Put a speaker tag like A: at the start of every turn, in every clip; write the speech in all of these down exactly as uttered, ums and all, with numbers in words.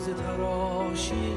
A: روز تراشی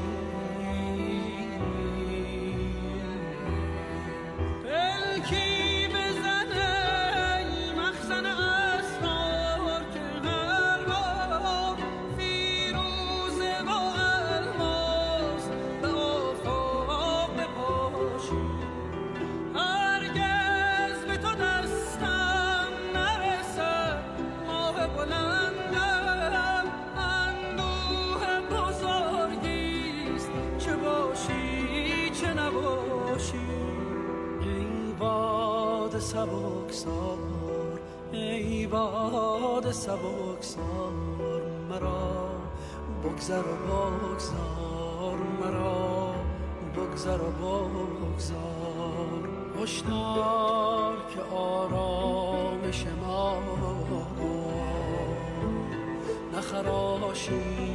A: سبکسار، ای باد سبکسار مرا بگذر و بگذار، مرا بگذر و بگذار. هشدار که آرامش ما نخراشی.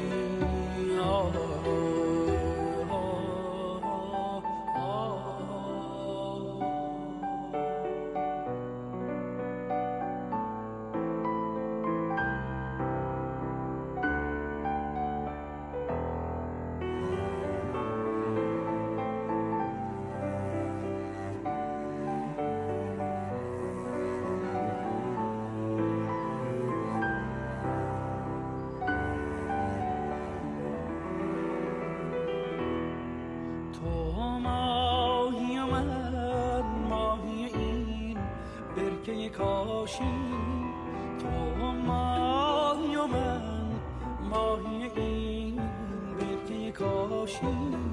A: کاشی تو ماهی و من ماهی این برکه کاشی.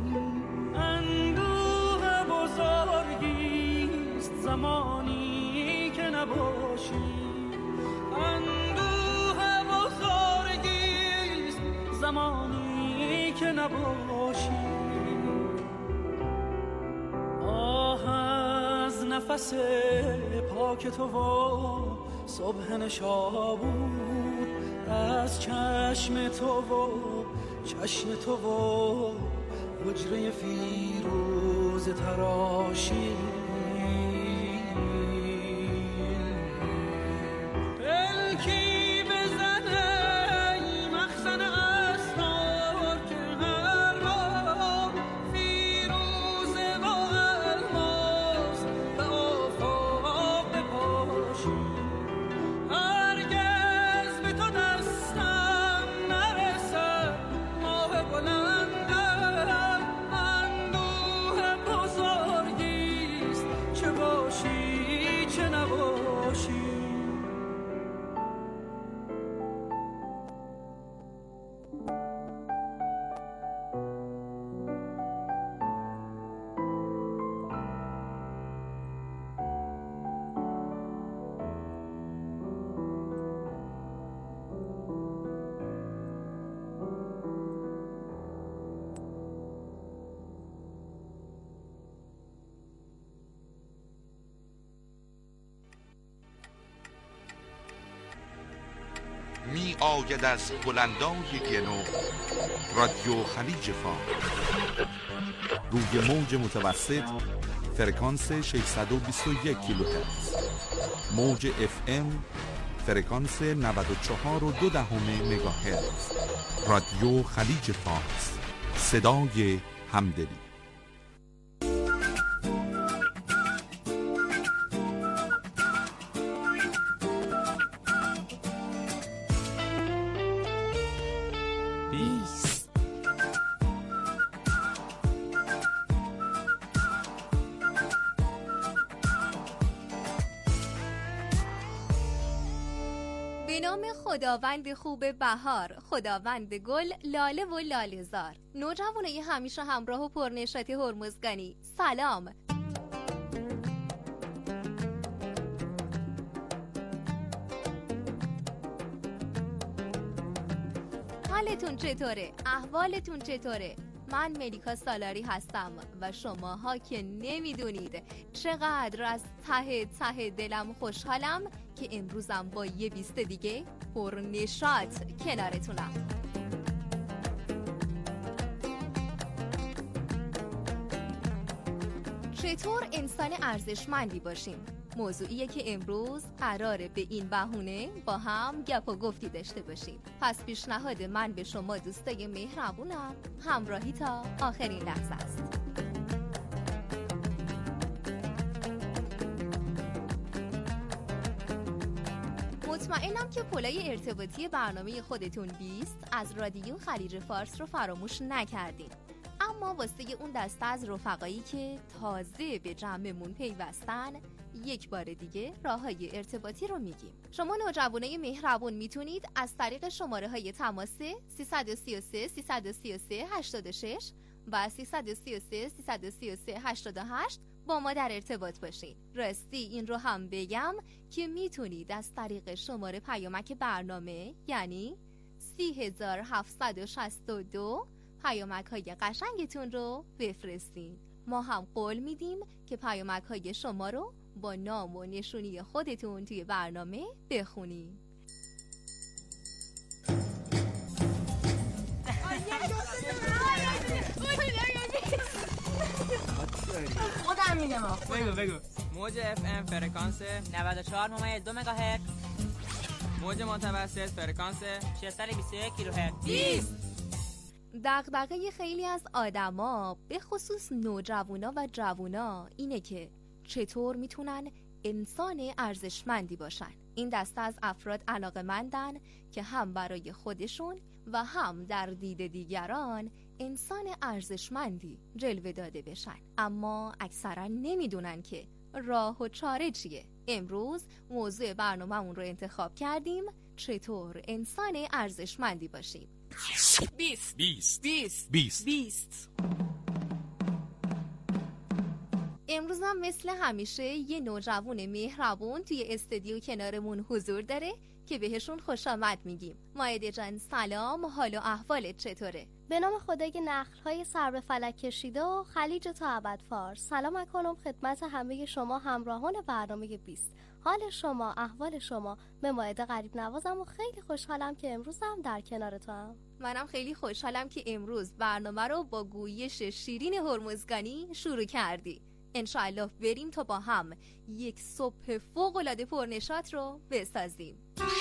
A: اندوه بزرگیست زمانی که نباشی، اندوه بزرگیست زمانی که نباشی. آه از نفس پاک تو و صبح نشابور، از چشم تو و چشم تو و حجره فیروز تراشی.
B: می آید از بلندای گنو رادیو خلیج فارس روی موج متوسط فرکانس ششصد و بیست و یک کیلوهرتز، موج اف ام فرکانس نود و چهار و دو دهم مگاهرتز. رادیو خلیج فارس، صدای همدلی.
C: خداوند خوب بهار، خداوند گل، لاله و لاله‌زار. نوجوانای همیشه همراه و پرنشاط هرمزگانی، سلام. حالتون چطوره؟ احوالتون چطوره؟ من ملیکا سالاری هستم و شماها که نمیدونید چقدر از ته ته دلم خوشحالم که امروزم با یه بیست دیگه پر نشاط کنارتونم. چطور انسان ارزشمندی باشیم؟ موضوعیه که امروز قراره به این بهونه با هم گپ و گفتی داشته باشیم. پس پیشنهاد من به شما دوستای مهربونم همراهی تا آخرین لحظه است. مطمئنم که پلای ارتباطی برنامه خودتون بیست از رادیو خلیج فارس رو فراموش نکردین. اما واسه اون دسته از رفقایی که تازه به جمعمون پیوستن، یک بار دیگه راههای ارتباطی رو میگیم. شما نوجوانای مهربون میتونید از طریق شماره های تماس سیصد و سی و سه سیصد و سی و سه هشتاد و شش و سیصد و سی و سه سیصد و سی و سه هشتاد و هشت با ما در ارتباط باشین. راستی این رو هم بگم که میتونید از طریق شماره پیامک برنامه یعنی سی هزار هفتصد و شصت و دو پیامک های قشنگتون رو بفرستین. ما هم قول میدیم که پیامک های شما رو با نام و نشونی خودتون توی برنامه بخونیم.
D: خودم میگم
E: بگو بگو. موج اف ام فرکانس
D: نود و چهار ممیز دو مگاهرتز،
E: موج متوسط فرکانس
D: ششصد و بیست و یک کیلوهرتز.
E: بیست.
C: دغدغه خیلی از آدما به خصوص نوجوانا و جوونا اینه که چطور میتونن انسان ارزشمندی باشن. این دسته از افراد علاقه‌مندن که هم برای خودشون و هم در دید دیگران انسان ارزشمندی جلوه داده بشن، اما اکثرا نمیدونن که راه و چاره چیه. امروز موضوع برنامه‌مون رو انتخاب کردیم چطور انسان ارزشمندی باشیم.
E: بیست
B: بیست
E: بیست
B: بیست
E: بیست.
C: امروز هم مثل همیشه یه نوجوان مهربون توی استودیو کنارمون حضور داره که بهشون خوش آمد میگیم. مایده جان سلام، حال و احوالت چطوره؟
F: به نام خدای که نخل‌های سر به فلک کشیده و خلیج تا ابد فارس، سلام میکنم خدمت همه شما همراهان برنامه بیست. حال شما، احوال شما؟ به مایده غریب نوازم و خیلی خوشحالم که امروز هم در کنارتم.
C: منم خیلی خوشحالم که امروز برنامه رو با گویش شیرین هرمزگانی شروع کردی. انشاءالله بریم تا با هم یک صبح فوق‌العاده پرنشاط رو بسازیم.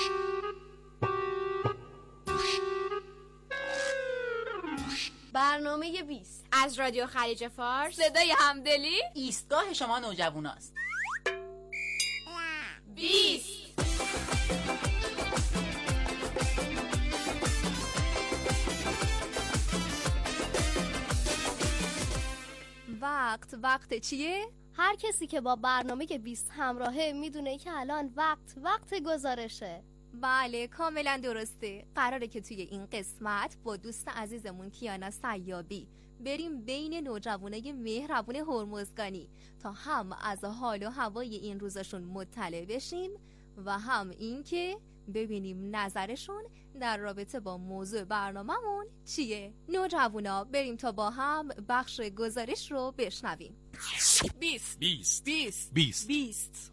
F: برنامه بیست
G: از رادیو خلیج فارس،
C: صدای همدلی
D: ایستگاه شما نوجواناست.
G: بیست.
C: وقت وقت چیه؟
F: هر کسی که با برنامه بیست همراهه میدونه که الان وقت وقت گزارشه.
C: بله کاملا درسته. قراره که توی این قسمت با دوست عزیزمون کیانا سیابی بریم بین نوجوانای مهربون هرمزگانی تا هم از حال و هوای این روزشون مطلع بشیم و هم این که ببینیم نظرشون در رابطه با موضوع برنامه‌مون چیه. نوجوانا بریم تا با هم بخش گزارش رو بشنویم.
E: بیست
B: بیست
E: بیست
B: بیست
E: بیست.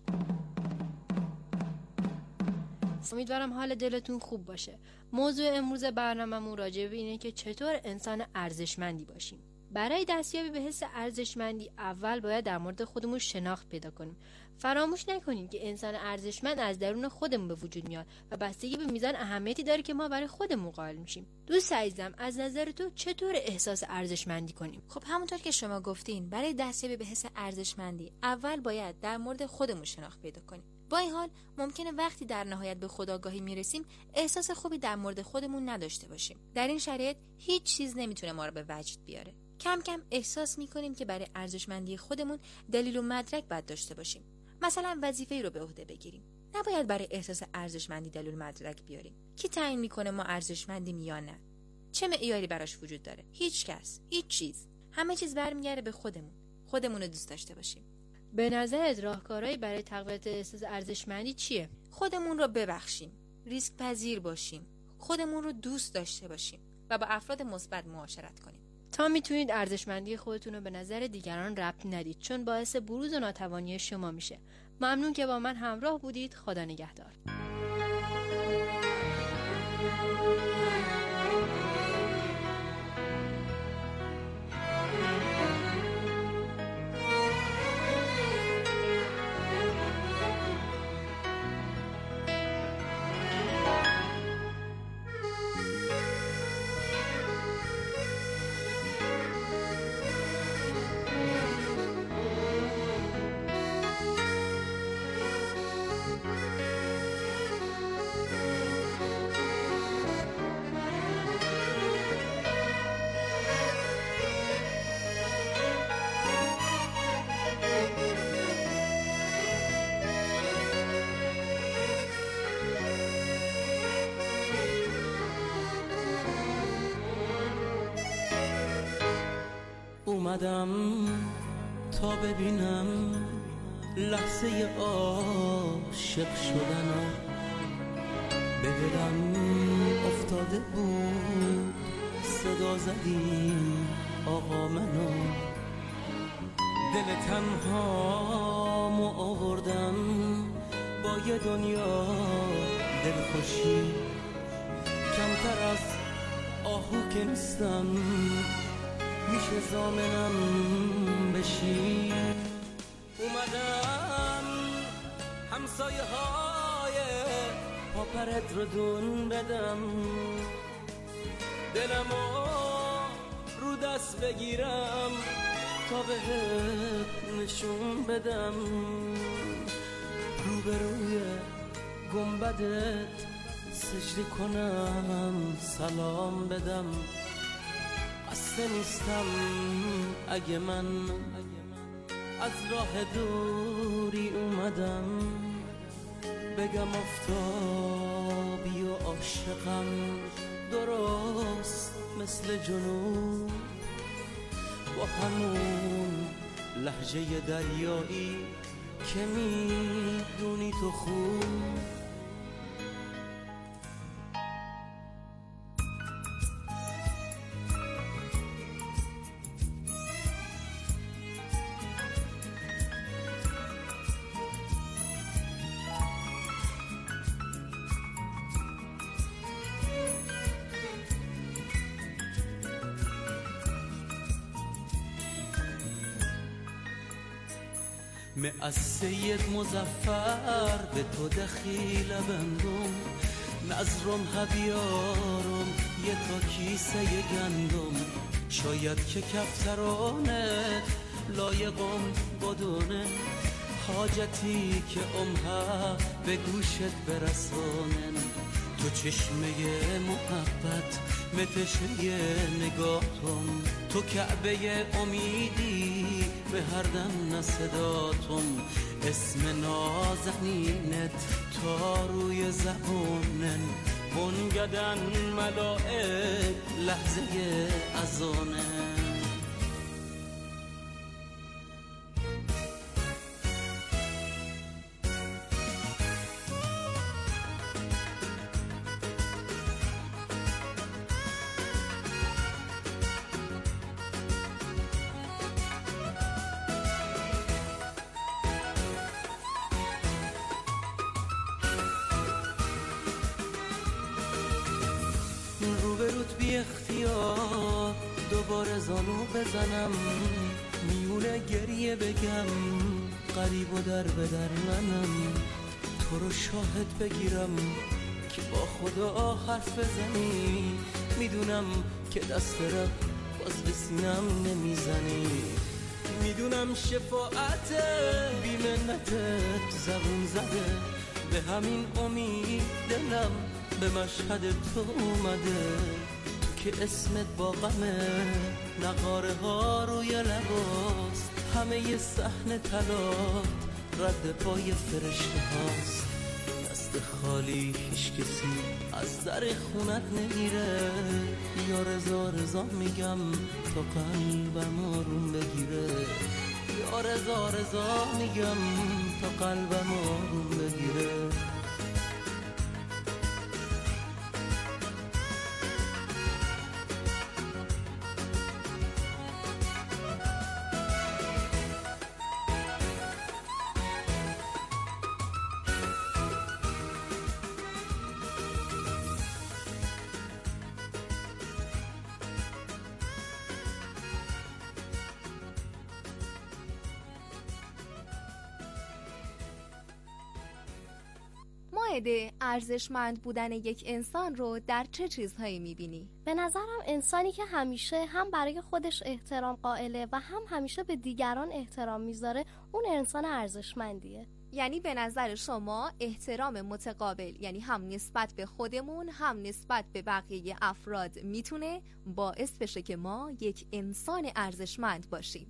H: امیدوارم حال دلتون خوب باشه. موضوع امروز برنامه‌مون راجع به اینه که چطور انسان ارزشمندی باشیم. برای دستیابی به حس ارزشمندی اول باید در مورد خودمون شناخت پیدا کنیم. فراموش نکنیم که انسان ارزشمند از درون خودمون به وجود میاد و بستگی به میزان اهمیتی داره که ما برای خودمون قائل میشیم. دوست عزیزم، از نظر تو چطور احساس ارزشمندی کنیم؟
G: خب همونطور که شما گفتین، برای دستیابی به حس ارزشمندی اول باید در مورد خودمون شناخت پیدا کنیم. با این حال ممکنه وقتی در نهایت به خودآگاهی میرسیم احساس خوبی در مورد خودمون نداشته باشیم. در این شرایط هیچ چیز نمیتونه ما رو به وجد بیاره. کم کم احساس میکنیم که برای ارزشمندی خودمون دلیل و مدرک باید داشته باشیم. مثلا وظیفه‌ای رو به عهده بگیریم. نباید برای احساس ارزشمندی دلیل و مدرک بیاریم. کی تعیین میکنه ما ارزشمندیم یا نه؟ چه معیاری براش وجود داره؟ هیچ کس، هیچ چیز. همه چیز برمیگرده به خودمون. خودمون رو دوست داشته باشیم.
H: به نظرت راهکارهایی برای تقویت احساس ارزشمندی چیه؟
G: خودمون رو ببخشیم، ریسک پذیر باشیم، خودمون رو دوست داشته باشیم و با افراد مثبت معاشرت کنیم.
H: تا میتونید ارزشمندی خودتون رو به نظر دیگران ربط ندید، چون باعث بروز و ناتوانی شما میشه. ممنون که با من همراه بودید. خدا نگهدار.
A: اومدم تا ببینم لحظه عاشق شدنم، به دلم افتاده بود صدا زدی آقا منو، دل تنهامو آوردم با یه دنیا دلخوشی، کمتر از آهو که نیستم میشه ضامنم بشی. اومدم همسایه های پاپرت رو دون بدم، دلمو رو دست بگیرم تا بهت نشون بدم، روبروی گنبدت سجده کنم سلام بدم. خسته نیستم اگه من از راه دوری اومدم، بگم آفتابی و عاشقم درست مثل جنوب، با همون لهجه دریایی که میدونی تو خوب. من از سید مظفر به تو دخیل بندم، نظرم هبیارم یه تا کیسه گندم، شاید که کفترانه لایقم بدونه، حاجتی که امها به گوشت برسانن، تو چشمه محبت متشه نگاهتم، تو کعبه امیدی به هر دم نصداتم، اسم نازنینت تا روی زبونن، بنگدن ملائک لحظه ازانه. روبروت بی اختیار دوباره زانو بزنم، میونه گریه بگم قریب و در به در منم، تو رو شاهد بگیرم که با خدا حرف بزنی، میدونم که دست رب باز به سینم نمیزنی، میدونم شفاعت بی منتت زبون زده، به همین امید دلم به مشهد تو اومده، تو که اسمت با غمه نقاره ها روی لباست، همه ی صحن طلات رد پای فرشته هاست، دست خالی هیچ کسی از در خونت نمیره، یا رضا رضا میگم تا قلبم آروم بگیره، یا رضا رضا میگم تا قلبم آروم بگیره.
C: مائده، ارزشمند بودن یک انسان رو در چه چیزهایی میبینی؟
F: به نظرم انسانی که همیشه هم برای خودش احترام قائله و هم همیشه به دیگران احترام میذاره، اون انسان ارزشمندیه.
C: یعنی به نظر شما احترام متقابل، یعنی هم نسبت به خودمون هم نسبت به بقیه افراد، میتونه باعث بشه که ما یک انسان ارزشمند باشیم.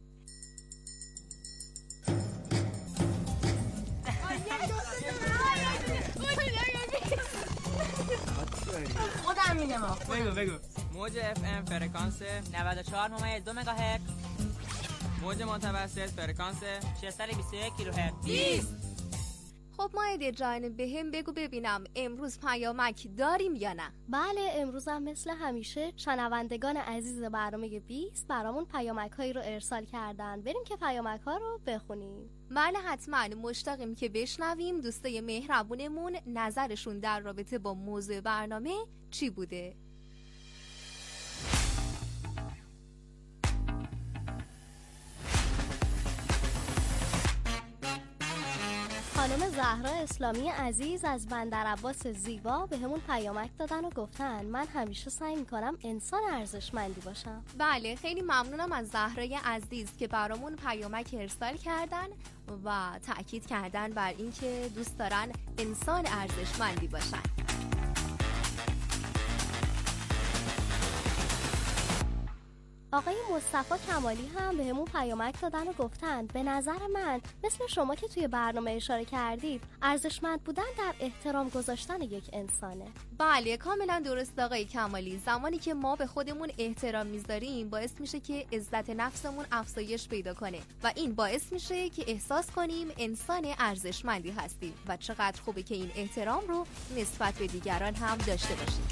D: خودم میدم.
E: بگو بگو.
D: موج اف ام فرکانس نود و چهار ممیز دو مگاهرتز.
E: موج متوسط فرکانس
D: ششصد و بیست و یک کیلوهرتز.
E: بیست.
C: خب مایده جان به هم بگو ببینم امروز پیامک داریم یا نه؟
F: بله امروز هم مثل همیشه شنوندگان عزیز برنامه بیست برامون پیامک هایی رو ارسال کردن. بریم که پیامک ها رو بخونیم.
C: بله حتما مشتاقیم که بشنویم دوستای مهربونمون نظرشون در رابطه با موضوع برنامه چی بوده.
F: خانم زهرا اسلامی عزیز از بندر عباس زیبا به همون پیامک دادن و گفتن من همیشه سعی میکنم انسان ارزشمندی باشم.
C: بله خیلی ممنونم از زهرای عزیز که برامون پیامک ارسال کردن و تأکید کردن بر اینکه دوست دارن انسان ارزشمندی باشن.
F: آقای مصطفی کمالی هم به همون پیامک دادن و گفتن به نظر من مثل شما که توی برنامه اشاره کردید ارزشمند بودن در احترام گذاشتن یک انسانه.
C: بله کاملا درست آقای کمالی. زمانی که ما به خودمون احترام میذاریم باعث میشه که عزت نفسمون افزایش پیدا کنه و این باعث میشه که احساس کنیم انسان ارزشمندی هستیم و چقدر خوبه که این احترام رو نسبت به دیگران هم داشته باشیم.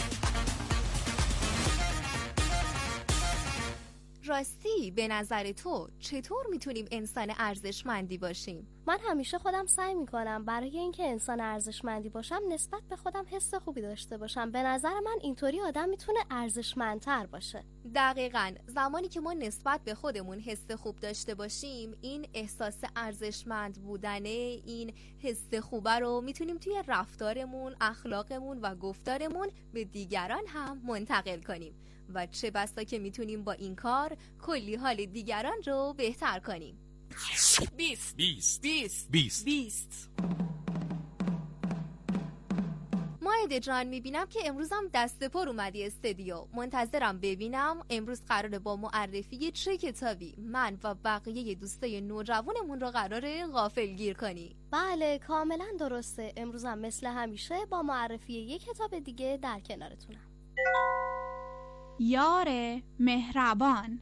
C: راستی به نظر تو چطور میتونیم انسان ارزشمندی باشیم؟
F: من همیشه خودم سعی میکنم برای اینکه انسان ارزشمندی باشم نسبت به خودم حس خوبی داشته باشم. به نظر من اینطوری آدم میتونه ارزشمندتر باشه.
C: دقیقاً زمانی که ما نسبت به خودمون حس خوب داشته باشیم این احساس ارزشمند بودنه، این حس خوبه رو میتونیم توی رفتارمون، اخلاقمون و گفتارمون به دیگران هم منتقل کنیم و چه بسا که میتونیم با این کار کلی حال دیگران رو بهتر کنیم.
E: بیست.
B: بیست.
E: بیست.
B: بیست.
E: بیست.
C: مایده جان میبینم که امروز هم دست پر اومدی استودیو. منتظرم ببینم امروز قراره با معرفی چه کتابی من و بقیه دوستای نوجوانمون رو قراره غافلگیر کنی.
F: بله کاملا درسته. امروز هم مثل همیشه با معرفی یک کتاب دیگه در کنارتونم.
I: یار مهربان.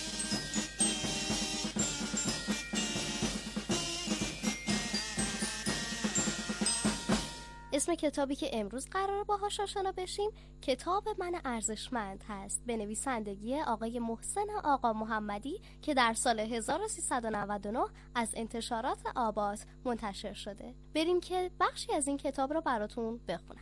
F: اسم کتابی که امروز قراره باهاش آشنا بشیم کتاب من ارزشمند هست به نویسندگی آقای محسن آقا محمدی که در سال هزار و سیصد و نود و نه از انتشارات آبات منتشر شده. بریم که بخشی از این کتاب رو براتون بخونم.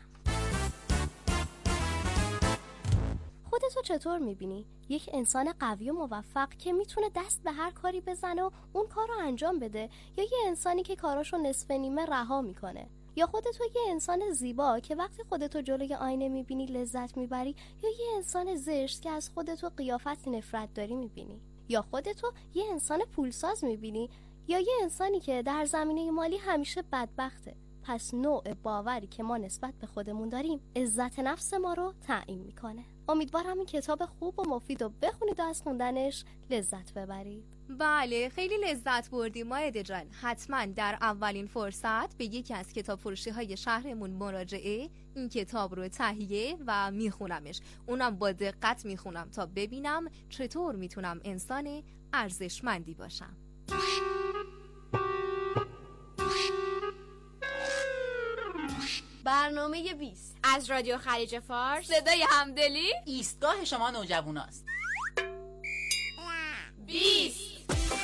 F: خودتو چطور میبینی؟ یک انسان قوی و موفق که میتونه دست به هر کاری بزنه و اون کار رو انجام بده، یا یه انسانی که کاراشو نصف نیمه رها میکنه؟ یا خودتو یه انسان زیبا که وقتی خودتو جلوی آینه میبینی لذت میبری، یا یه انسان زشت که از خودتو قیافت نفرت داری میبینی؟ یا خودتو یه انسان پولساز میبینی یا یه انسانی که در زمینه مالی همیشه بدبخته؟ پس نوع باوری که ما نسبت به خودمون داریم عزت نفس ما رو تعیین میکنه. امیدوارم این کتاب خوب و مفید رو بخونید و از خوندنش لذت ببرید.
C: بله خیلی لذت بردیم مایده جان. حتما در اولین فرصت به یکی از کتاب فروشی های شهرمون مراجعه این کتاب رو تهیه و میخونمش. اونم با دقت میخونم تا ببینم چطور میتونم انسان ارزشمندی باشم.
D: برنامه بیست
G: از رادیو خلیج فارس،
D: صدای همدلی،
J: ایستگاه شما نوجواناست.
D: بیست.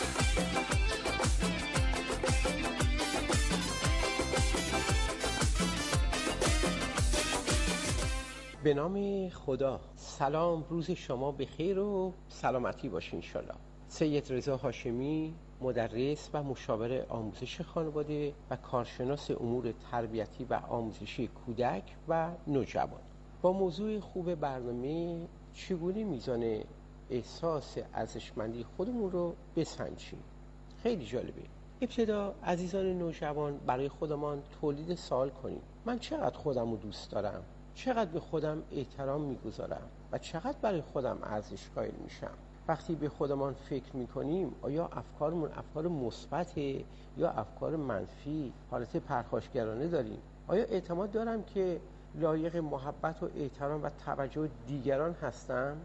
K: به نام خدا. سلام، روز شما بخیر و سلامتی باشه انشالله. سید رضا هاشمی، مدرس و مشاور آموزش خانواده و کارشناس امور تربیتی و آموزشی کودک و نوجوان. با موضوع خوب برنامه چگونه میزان احساس ارزشمندی خودمون رو بسنجیم. خیلی جالبه. ابتدا عزیزان نوجوان برای خودمان تولید سوال کنیم. من چقدر خودم رو دوست دارم؟ چقدر به خودم احترام میگذارم؟ و چقدر برای خودم ارزش قائل میشم؟ وقتی به خودمان فکر میکنیم آیا افکارمون افکار مثبته یا افکار منفی؟ حالت پرخاشگرانه داریم؟ آیا اعتماد دارم که لایق محبت و احترام و توجه دیگران هستم؟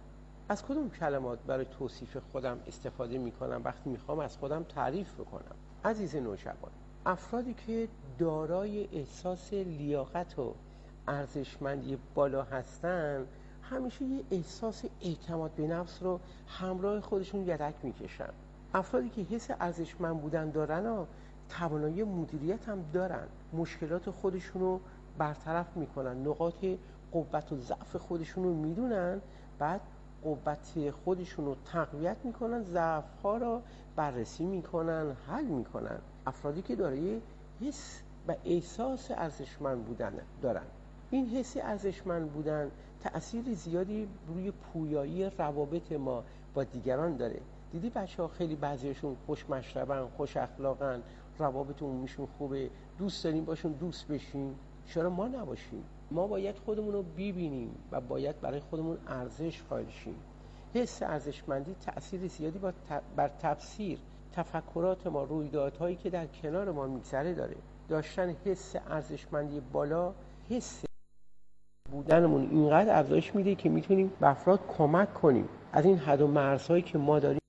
K: از کدوم کلمات برای توصیف خودم استفاده میکنم وقتی میخوام از خودم تعریف بکنم؟ عزیز نوجوان، افرادی که دارای احساس لیاقت و ارزشمندی بالا هستن همیشه یه احساس اعتماد به نفس رو همراه خودشون یدک میکشن. افرادی که حس ارزشمند بودن دارن و توانایی مدیریت هم دارن، مشکلات خودشون رو برطرف میکنن، نقاط قوت و ضعف خودشون رو میدونن، بعد قوت خودشون رو تقویت میکنن، ضعف‌ها رو بررسی میکنن، حل میکنن. افرادی که دارای حس و احساس ارزشمند بودن دارن، این حس ارزشمند بودن تأثیر زیادی روی پویایی روابط ما با دیگران داره. دیدی بچه ها خیلی بعضیشون خوش مشربن، خوش اخلاقن، روابط عمومیشون خوبه، دوست داریم باشون دوست بشیم. چرا ما نباشیم؟ ما باید خودمون رو ببینیم و باید برای خودمون ارزش قائل شیم. حس ارزشمندی تأثیر زیادی بر تفسیر تفکرات ما، رویدادهایی که در کنار ما میگذره داره. داشتن حس ارزشمندی بالا، حس بودنمون اینقدر افزایش میده که میتونیم به افراد کمک کنیم از این حد و مرزهایی که ما داریم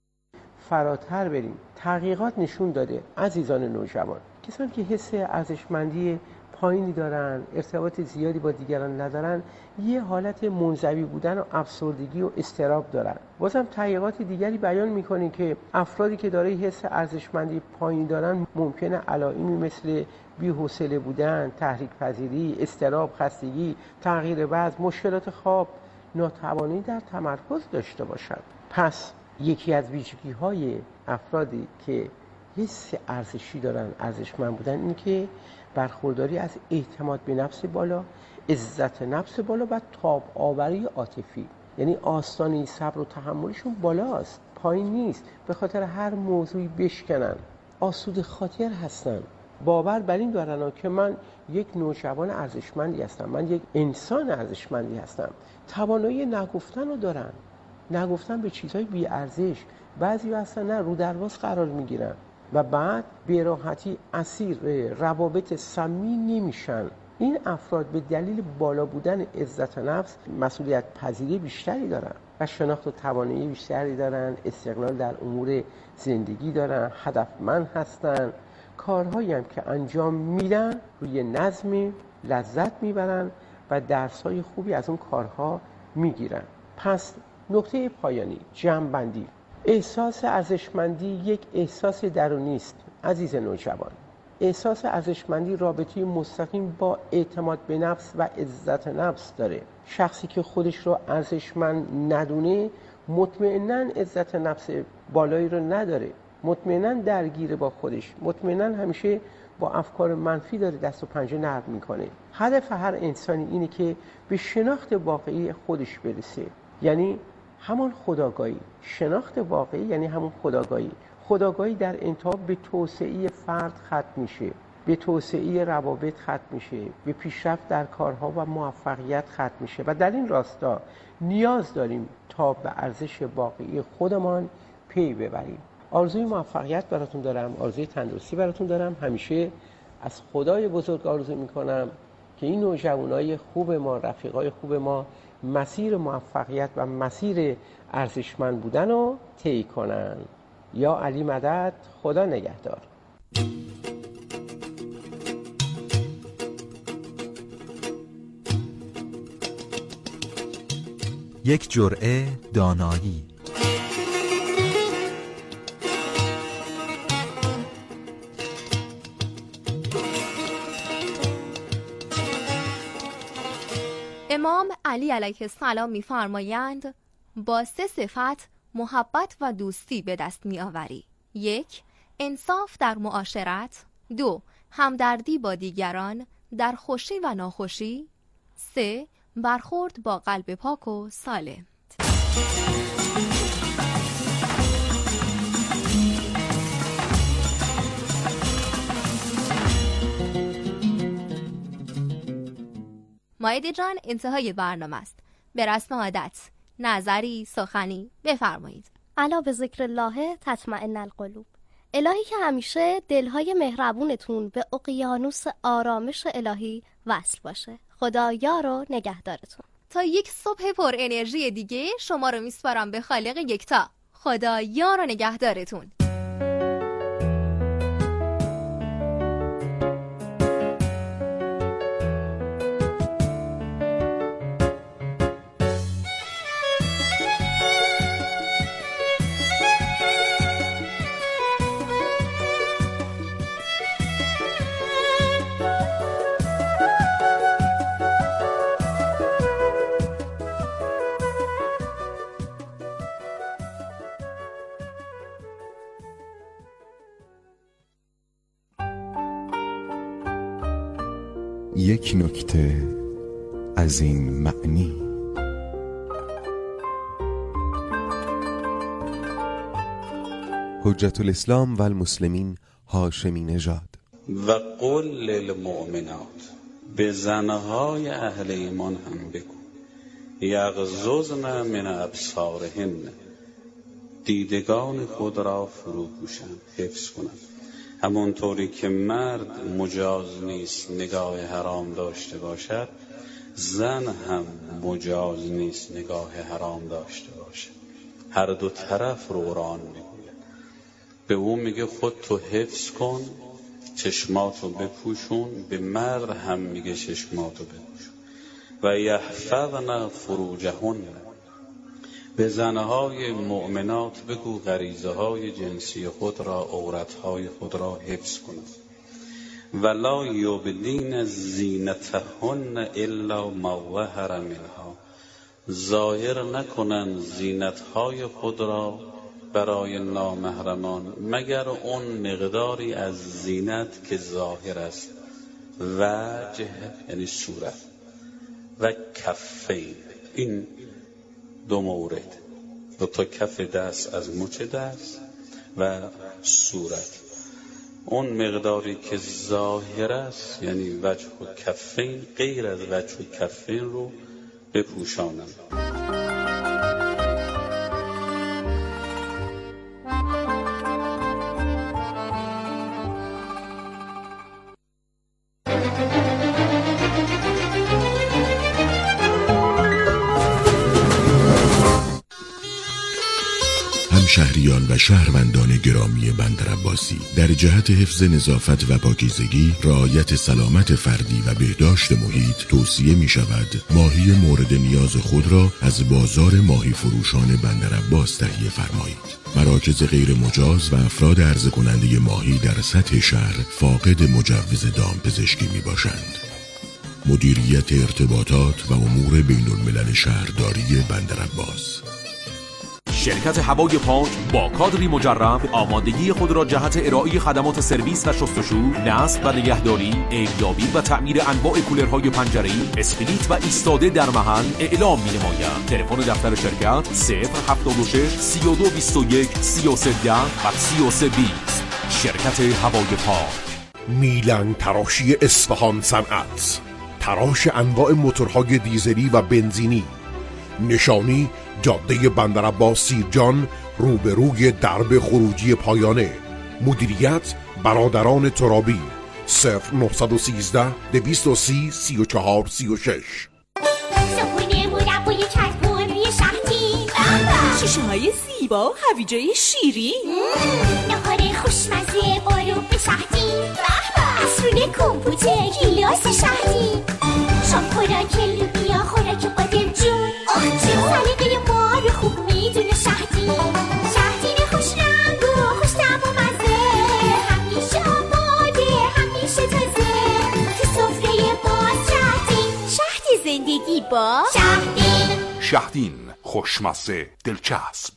K: فراتر بریم. تحقیقات نشون داده عزیزان نوجوان، کسانی که حس ارزشمندی پایینی دارن، ارتباط زیادی با دیگران ندارن، یه حالت منزوی بودن و افسردگی و اضطراب دارن. بازم تحقیقات دیگری بیان میکنه که افرادی که دارای حس ارزشمندی پایین دارن ممکنه علائمی مثل بی‌حوصله بودن، تحریک پذیری، اضطراب، خستگی، تغییر وزن، مشکلات خواب، ناتوانی در تمرکز داشته باشن. پس یکی از ویژگی‌های افرادی که حس ارزشی دارن، ارزشمند بودن، این که برخورداری از اعتماد به نفس بالا، عزت نفس بالا و تاب آوری عاطفی. یعنی آستانه صبر و تحملشون بالاست، پایین نیست، به خاطر هر موضوعی بشکنن، آسوده خاطر هستن، باور بر این دارن که من یک نوجوان ارزشمندی هستم، من یک انسان ارزشمندی هستم. توانایی نگفتن رو دارن، نگفتن به چیزهای بی ارزش. بعضی هستن نه رو درواز قرار میگیرن و بعد به راحتی اسیر روابط سمی نمیشن. این افراد به دلیل بالا بودن عزت نفس مسئولیت پذیری بیشتری دارن و شناخت و توانایی بیشتری دارن، استقلال در امور زندگی دارن، هدفمند هستن، کارهایی هم که انجام میدن روی نظم لذت میبرن و درسهای خوبی از اون کارها میگیرن. پس نکته پایانی، جمع‌بندی. احساس ارزشمندی یک احساس درونی است عزیز نوجوان. احساس ارزشمندی رابطه مستقیم با اعتماد به نفس و عزت نفس داره. شخصی که خودش رو ارزشمند ندونه مطمئناً عزت نفس بالایی رو نداره، مطمئناً درگیر با خودش، مطمئناً همیشه با افکار منفی داره دست و پنجه نرم میکنه. هدف هر انسانی اینه که به شناخت واقعی خودش برسه، یعنی همون خودآگاهی. شناخت واقعی یعنی همون خودآگاهی. خودآگاهی در انتها به توسعه فرد ختم میشه، به توسعه روابط ختم میشه، به پیشرفت در کارها و موفقیت ختم میشه و در این راستا نیاز داریم تا به ارزش واقعی خودمان پی ببریم. آرزوی موفقیت براتون دارم، آرزوی تندرستی براتون دارم. همیشه از خدای بزرگ آرزو میکنم که این نوجوانای خوب ما، رفیقای خوب ما، مسیر موفقیت و مسیر ارزشمند بودن رو طی کنن. یا علی مدد، خدا نگهدار.
B: یک جرعه دانایی.
C: امام علی علیه السلام می‌فرمایند با سه صفت محبت و دوستی به دست می‌آوری. یک، انصاف در معاشرت. دو، همدردی با دیگران در خوشی و ناخوشی. سه، برخورد با قلب پاک و سالم. مائده جان، انتهای برنامه است. به رسم عادت نظری، سخنی بفرمایید.
F: الا به ذکر الله تطمئن القلوب. الهی که همیشه دلهای مهربونتون به اقیانوس آرامش الهی وصل باشه. خدا یار و نگهدارتون.
C: تا یک صبح پر انرژی دیگه شما رو میسپارم به خالق یکتا. خدا یار و نگهدارتون.
L: یک نکته از این معنی. حجت الاسلام و المسلمین هاشمی نژاد.
M: و قل للمؤمنات، به زنهای اهل ایمان هم بگو یغضضن من ابصارهن، دیدگان خود را فرو پوشند، حفظ کنند. همونطوری که مرد مجاز نیست نگاه حرام داشته باشد، زن هم مجاز نیست نگاه حرام داشته باشد. هر دو طرف رو قرآن میگوید. به اون میگه خود تو حفظ کن، چشماتو بپوشون. به مرد هم میگه چشماتو بپوشون. و یحفظن فروجهن، به زنهای مؤمنات بگو غریزه های جنسی خود را، عورتهای خود را حفظ کنند. ولا یبدین زینتهن الا ما ظهر منها، ظاهر نکنند زینتهای خود را برای نامحرمان مگر اون مقداری از زینت که ظاهر است. وجه یعنی صورت، و کفین، این دو مورد، دو تا کف دست از مچ دست و صورت. اون مقداری که ظاهر است یعنی وجه و کفین، غیر از وجه و کفین رو بپوشانند.
N: شهریان و شهروندان گرامی بندر عباسی، در جهت حفظ نظافت و پاکیزگی، رعایت سلامت فردی و بهداشت محیط توصیه می شود ماهی مورد نیاز خود را از بازار ماهی فروشان بندر عباس تهیه فرمایید. مراکز غیر مجاز و افراد عرضه کننده ماهی در سطح شهر فاقد مجوز دامپزشکی می باشند. مدیریت ارتباطات و امور بین الملل شهرداری بندر عباس.
O: شرکت هوای پاک با کادری مجرب آمادگی خود را جهت ارائه خدمات سرویس و شستشو، نصب و نگهداری، عیب‌یابی و تعمیر انواع کولرهای پنجره‌ای، اسپلیت و ایستاده در محل اعلام می‌نماید. تلفن دفتر شرکت صفر هفتاد و شش سی و دو بیست و یک سی و سه ده و سی و سه بیست. شرکت هوای پاک.
P: میلان تراشی اصفهان صنعت، تراش انواع موتورهای دیزلی و بنزینی. نشانی جاده بندر عباس سیرجان، روبروی درب خروجی پایانه. مدیریت برادران ترابی. صفر نهصد و سیزده دویست و سی سی و چهار سی و شش.
Q: صبحونه مربای چشمون روی شهدی،
R: شیشه های زیبا و هویجای شیرین،
Q: نهار خوشمزه بارو به شهدی، عصرونه کمپوته گیلاس شهدی، شام خوراک لوبیا خوراک قادر جون، سلیقه ما رو خوب میدونه شهدی. شهدین خوش رنگ و خوش طعم و مزه، همیشه آماده همیشه تازه، تو سفره باز شهدین، شهد زندگی با شهدین.
B: شهدین، خوشمزه، دلچسب.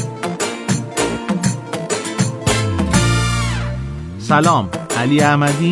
S: سلام، علی احمدی